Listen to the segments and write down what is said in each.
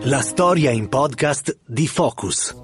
La storia in podcast di Focus.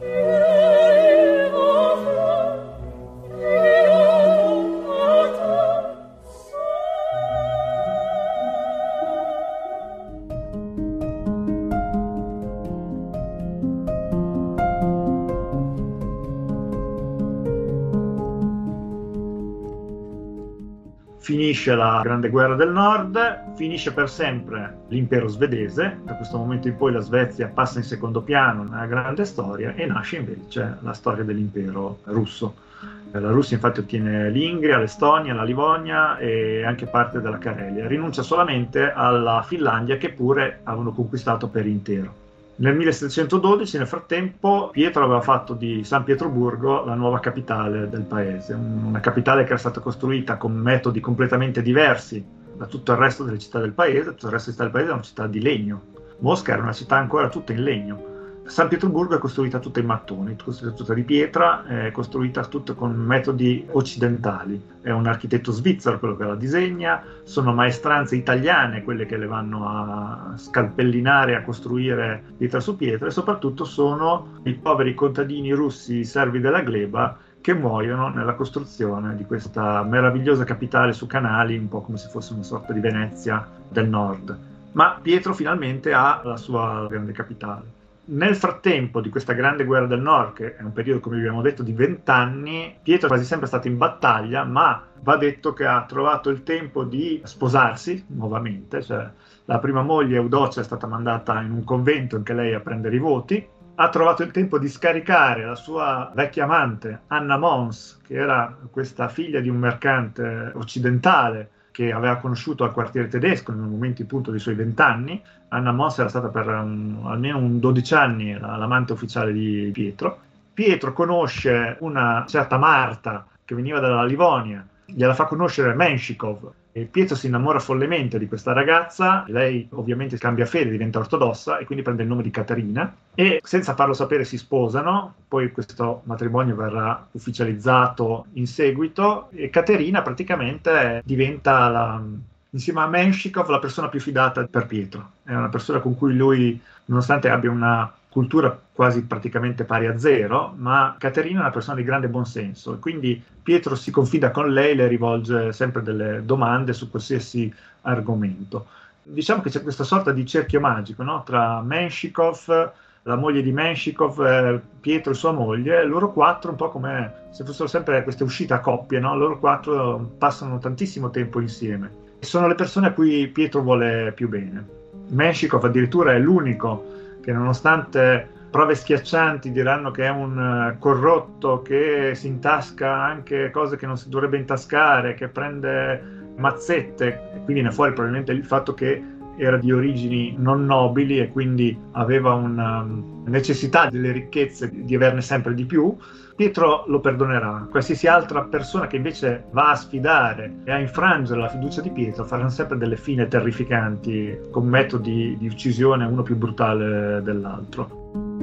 Finisce la Grande Guerra del Nord, finisce per sempre l'impero svedese, da questo momento in poi la Svezia passa in secondo piano nella grande storia e nasce invece la storia dell'impero russo. La Russia infatti ottiene l'Ingria, l'Estonia, la Livonia e anche parte della Carelia, rinuncia solamente alla Finlandia che pure avevano conquistato per intero. Nel 1712, nel frattempo, Pietro aveva fatto di San Pietroburgo la nuova capitale del paese, una capitale che era stata costruita con metodi completamente diversi da tutto il resto delle città del paese. Tutto il resto delle città del paese era una città di legno. Mosca era una città ancora tutta in legno. San Pietroburgo è costruita tutta in mattoni, costruita tutta di pietra, è costruita tutta con metodi occidentali. È un architetto svizzero quello che la disegna, sono maestranze italiane quelle che le vanno a scalpellinare, a costruire pietra su pietra, e soprattutto sono i poveri contadini russi, servi della gleba, che muoiono nella costruzione di questa meravigliosa capitale su canali, un po' come se fosse una sorta di Venezia del nord. Ma Pietro finalmente ha la sua grande capitale. Nel frattempo di questa grande guerra del nord, che è un periodo, come abbiamo detto, di 20 anni, Pietro è quasi sempre stato in battaglia, ma va detto che ha trovato il tempo di sposarsi nuovamente. Cioè, la prima moglie, Eudocia, è stata mandata in un convento anche lei a prendere i voti. Ha trovato il tempo di scaricare la sua vecchia amante, Anna Mons, che era questa figlia di un mercante occidentale che aveva conosciuto al quartiere tedesco nel momento appunto dei suoi 20 anni. Anna Mons era stata per almeno 12 anni l'amante ufficiale di Pietro. Pietro conosce una certa Marta che veniva dalla Livonia, gliela fa conoscere Menshikov, e Pietro si innamora follemente di questa ragazza. Lei ovviamente cambia fede, diventa ortodossa e quindi prende il nome di Caterina, e senza farlo sapere si sposano. Poi questo matrimonio verrà ufficializzato in seguito e Caterina praticamente diventa insieme a Menshikov la persona più fidata per Pietro. È una persona con cui lui, nonostante abbia una cultura quasi praticamente pari a zero, ma Caterina è una persona di grande buonsenso e quindi Pietro si confida con lei, le rivolge sempre delle domande su qualsiasi argomento. Diciamo che c'è questa sorta di cerchio magico, no? Tra Menshikov, la moglie di Menshikov, Pietro e sua moglie. Loro quattro, un po' come se fossero sempre queste uscite a coppie, no? Loro quattro passano tantissimo tempo insieme. Sono le persone a cui Pietro vuole più bene. Menshikov addirittura è l'unico che, nonostante prove schiaccianti diranno che è un corrotto, che si intasca anche cose che non si dovrebbe intascare, che prende mazzette, e qui viene fuori probabilmente il fatto che era di origini non nobili e quindi aveva una necessità delle ricchezze di averne sempre di più. Pietro lo perdonerà. Qualsiasi altra persona che invece va a sfidare e a infrangere la fiducia di Pietro faranno sempre delle fine terrificanti, con metodi di uccisione uno più brutale dell'altro.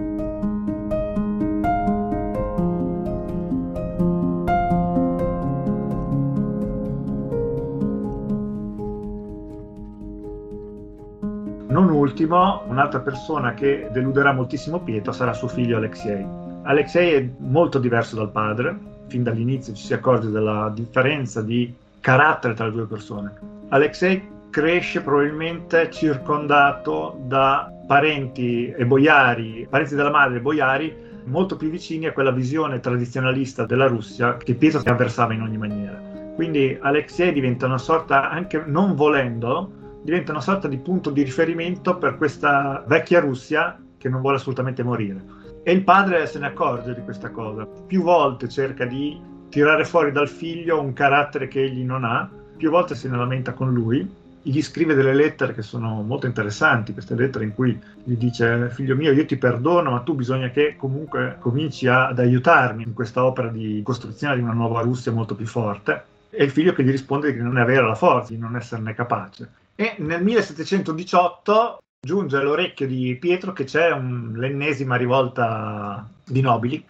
Non ultimo, un'altra persona che deluderà moltissimo Pietro sarà suo figlio Alexei. Alexei è molto diverso dal padre, fin dall'inizio ci si accorge della differenza di carattere tra le due persone. Alexei cresce probabilmente circondato da parenti e boiari, parenti della madre e boiari, molto più vicini a quella visione tradizionalista della Russia che Pietro avversava in ogni maniera. Quindi Alexei diventa una sorta, anche non volendo, diventa una sorta di punto di riferimento per questa vecchia Russia che non vuole assolutamente morire. E il padre se ne accorge di questa cosa. Più volte cerca di tirare fuori dal figlio un carattere che egli non ha, più volte se ne lamenta con lui, gli scrive delle lettere che sono molto interessanti, queste lettere in cui gli dice: figlio mio, io ti perdono, ma tu bisogna che comunque cominci ad aiutarmi in questa opera di costruzione di una nuova Russia molto più forte. E il figlio che gli risponde di non ne avere la forza, di non esserne capace. E nel 1718 giunge all'orecchio di Pietro che c'è l'ennesima rivolta di nobili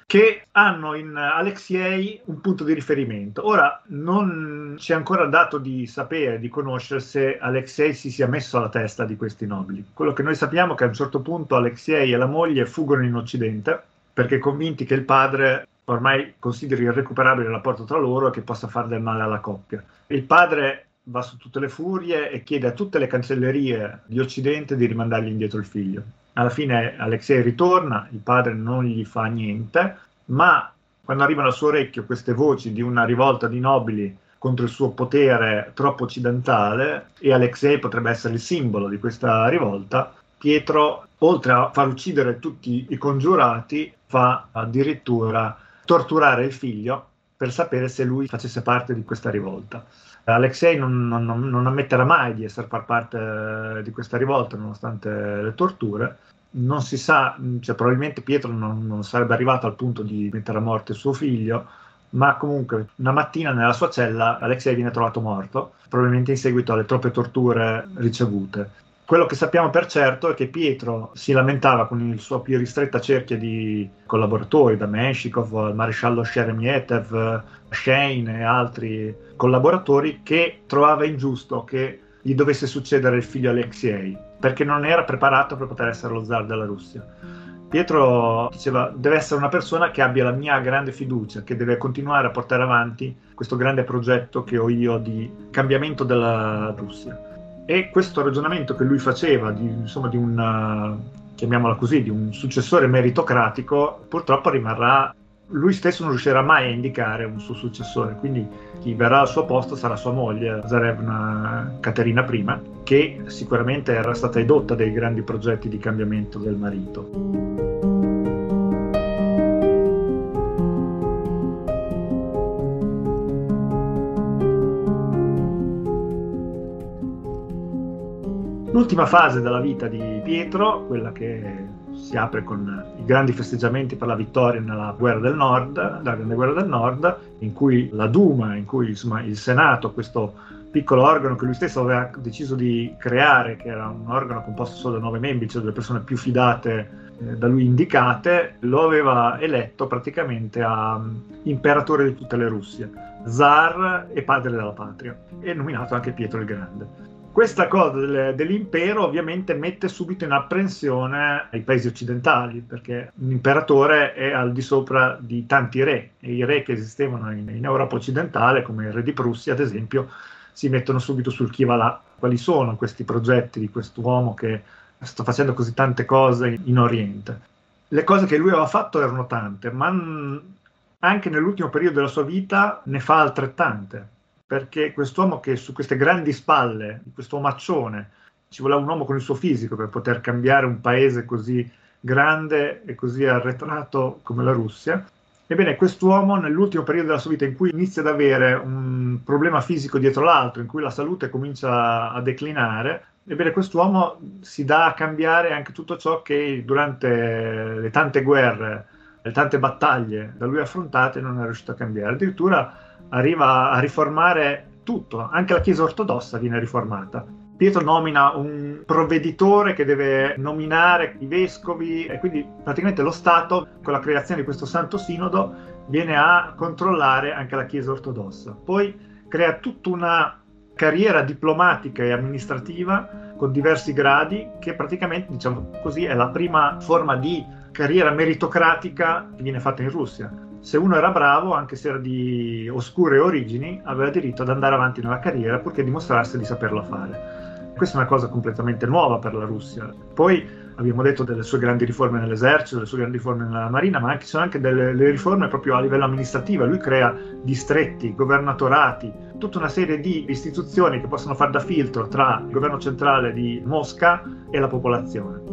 che hanno in Alexei un punto di riferimento. Ora, non ci è ancora dato di sapere, di conoscere se Alexei si sia messo alla testa di questi nobili. Quello che noi sappiamo è che a un certo punto Alexei e la moglie fuggono in Occidente perché convinti che il padre ormai consideri irrecuperabile il rapporto tra loro e che possa fare del male alla coppia. Il padre va su tutte le furie e chiede a tutte le cancellerie di Occidente di rimandargli indietro il figlio. Alla fine Alexei ritorna, il padre non gli fa niente, ma quando arrivano al suo orecchio queste voci di una rivolta di nobili contro il suo potere troppo occidentale, e Alexei potrebbe essere il simbolo di questa rivolta, Pietro, oltre a far uccidere tutti i congiurati, fa addirittura torturare il figlio per sapere se lui facesse parte di questa rivolta. Alexei non ammetterà mai di essere far parte di questa rivolta, nonostante le torture. Non si sa, cioè probabilmente Pietro non sarebbe arrivato al punto di mettere a morte suo figlio, ma comunque una mattina nella sua cella Alexei viene trovato morto, probabilmente in seguito alle troppe torture ricevute. Quello che sappiamo per certo è che Pietro si lamentava con il suo più ristretta cerchia di collaboratori, da Menshikov al maresciallo Sheremetyev, Shane e altri collaboratori, che trovava ingiusto che gli dovesse succedere il figlio Alexei, perché non era preparato per poter essere lo zar della Russia. Pietro diceva: deve essere una persona che abbia la mia grande fiducia, che deve continuare a portare avanti questo grande progetto che ho io di cambiamento della Russia. E questo ragionamento che lui faceva di un, chiamiamola così, di un successore meritocratico, purtroppo rimarrà. Lui stesso non riuscirà mai a indicare un suo successore, quindi chi verrà al suo posto sarà sua moglie, Tsarevna Caterina I, che sicuramente era stata edotta dei grandi progetti di cambiamento del marito. L'ultima fase della vita di Pietro, quella che si apre con i grandi festeggiamenti per la vittoria nella guerra del Nord, la grande guerra del Nord, in cui la Duma, in cui insomma il Senato, questo piccolo organo che lui stesso aveva deciso di creare, che era un organo composto solo da 9 membri, cioè delle persone più fidate da lui indicate, lo aveva eletto praticamente a imperatore di tutte le Russie, zar e padre della patria, e nominato anche Pietro il Grande. Questa cosa dell'impero ovviamente mette subito in apprensione i paesi occidentali, perché un imperatore è al di sopra di tanti re, e i re che esistevano in Europa occidentale, come il re di Prussia ad esempio, si mettono subito sul chi va là. Quali sono questi progetti di quest'uomo che sta facendo così tante cose in Oriente? Le cose che lui aveva fatto erano tante, ma anche nell'ultimo periodo della sua vita ne fa altrettante. Perché quest'uomo che su queste grandi spalle, questo omaccione, ci voleva un uomo con il suo fisico per poter cambiare un paese così grande e così arretrato come la Russia. Ebbene, quest'uomo nell'ultimo periodo della sua vita, in cui inizia ad avere un problema fisico dietro l'altro, in cui la salute comincia a declinare, ebbene quest'uomo si dà a cambiare anche tutto ciò che durante le tante guerre, le tante battaglie da lui affrontate non è riuscito a cambiare. Addirittura arriva a riformare tutto, anche la Chiesa ortodossa viene riformata. Pietro nomina un provveditore che deve nominare i vescovi, e quindi praticamente lo Stato, con la creazione di questo Santo Sinodo, viene a controllare anche la Chiesa ortodossa. Poi crea tutta una carriera diplomatica e amministrativa con diversi gradi, che praticamente, diciamo così, è la prima forma di carriera meritocratica che viene fatta in Russia. Se uno era bravo, anche se era di oscure origini, aveva diritto ad andare avanti nella carriera purché dimostrasse di saperlo fare. Questa è una cosa completamente nuova per la Russia. Poi abbiamo detto delle sue grandi riforme nell'esercito, delle sue grandi riforme nella marina, ma ci sono anche delle riforme proprio a livello amministrativo. Lui crea distretti, governatorati, tutta una serie di istituzioni che possono fare da filtro tra il governo centrale di Mosca e la popolazione.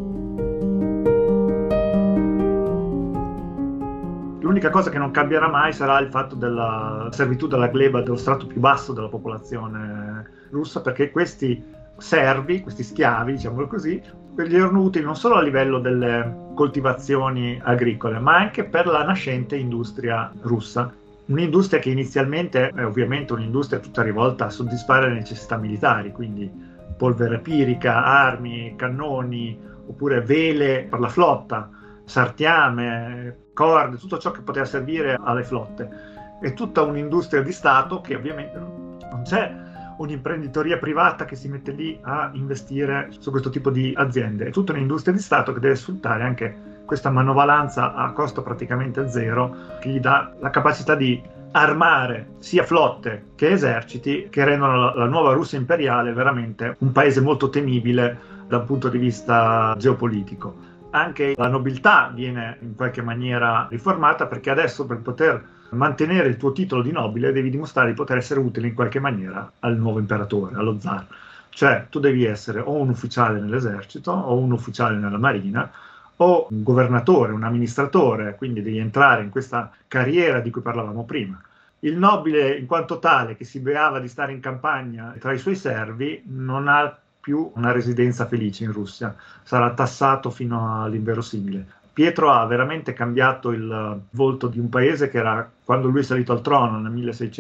L'unica cosa che non cambierà mai sarà il fatto della servitù della gleba dello strato più basso della popolazione russa, perché questi servi, questi schiavi, diciamolo così, gli erano utili non solo a livello delle coltivazioni agricole, ma anche per la nascente industria russa. Un'industria che inizialmente è ovviamente un'industria tutta rivolta a soddisfare le necessità militari, quindi polvere pirica, armi, cannoni, oppure vele per la flotta. sartiame, corde, tutto ciò che poteva servire alle flotte. È tutta un'industria di Stato che ovviamente non c'è un'imprenditoria privata che si mette lì a investire su questo tipo di aziende. È tutta un'industria di Stato che deve sfruttare anche questa manovalanza a costo praticamente zero, che gli dà la capacità di armare sia flotte che eserciti, che rendono la nuova Russia imperiale veramente un paese molto temibile dal punto di vista geopolitico. Anche la nobiltà viene in qualche maniera riformata, perché adesso, per poter mantenere il tuo titolo di nobile, devi dimostrare di poter essere utile in qualche maniera al nuovo imperatore, allo zar. Cioè tu devi essere o un ufficiale nell'esercito o un ufficiale nella marina, o un governatore, un amministratore, quindi devi entrare in questa carriera di cui parlavamo prima. Il nobile, in quanto tale, che si beava di stare in campagna tra i suoi servi, non ha più una residenza felice in Russia, sarà tassato fino all'inverosimile. Pietro ha veramente cambiato il volto di un paese che era, quando lui è salito al trono nel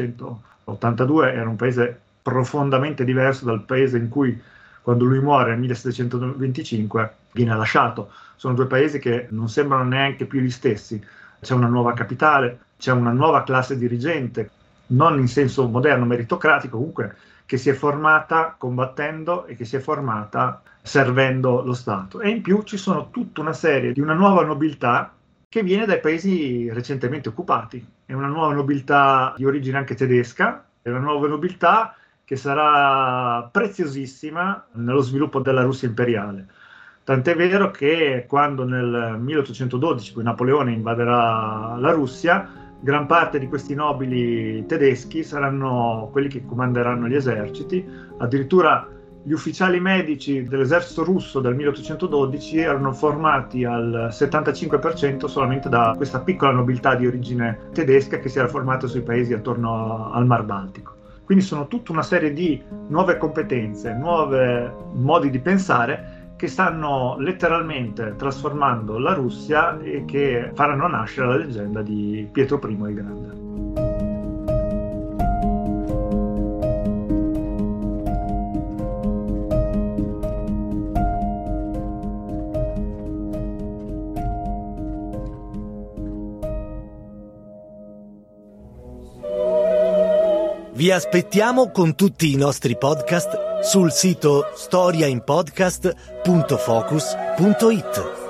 1682, era un paese profondamente diverso dal paese in cui, quando lui muore nel 1725, viene lasciato. Sono due paesi che non sembrano neanche più gli stessi. C'è una nuova capitale, c'è una nuova classe dirigente, non in senso moderno, meritocratico, comunque, che si è formata combattendo e che si è formata servendo lo Stato. E in più ci sono tutta una serie di una nuova nobiltà che viene dai paesi recentemente occupati. È una nuova nobiltà di origine anche tedesca, è una nuova nobiltà che sarà preziosissima nello sviluppo della Russia imperiale. Tant'è vero che quando nel 1812 poi Napoleone invaderà la Russia, gran parte di questi nobili tedeschi saranno quelli che comanderanno gli eserciti. Addirittura gli ufficiali medici dell'esercito russo del 1812 erano formati al 75% solamente da questa piccola nobiltà di origine tedesca che si era formata sui paesi attorno al Mar Baltico. Quindi sono tutta una serie di nuove competenze, nuovi modi di pensare che stanno letteralmente trasformando la Russia e che faranno nascere la leggenda di Pietro I il Grande. Vi aspettiamo con tutti i nostri podcast sul sito storiainpodcast.focus.it.